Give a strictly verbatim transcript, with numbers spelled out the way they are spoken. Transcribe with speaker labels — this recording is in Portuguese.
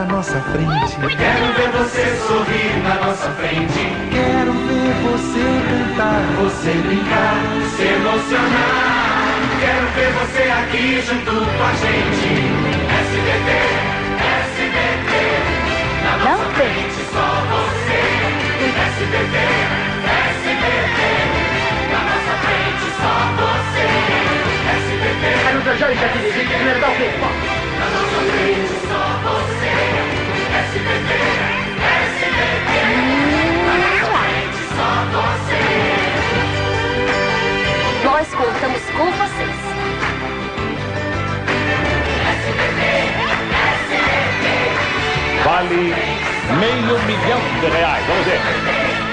Speaker 1: nossa frente.
Speaker 2: Quero ver você sorrir na nossa frente.
Speaker 1: Quero ver você cantar,
Speaker 2: Você brincar, se emocionar. Quero ver você aqui junto com a gente. S B T, S B T, na nossa
Speaker 3: Não
Speaker 2: frente só você. S B T, S B T, na nossa frente só você. S B T,
Speaker 4: Aiuto già i cattivi, me ne do tempo.
Speaker 2: na nossa frente só você. S B T, S B T, na nossa frente só você.
Speaker 3: Nós contamos com vocês.
Speaker 5: Vale meio milhão de reais. Vamos ver.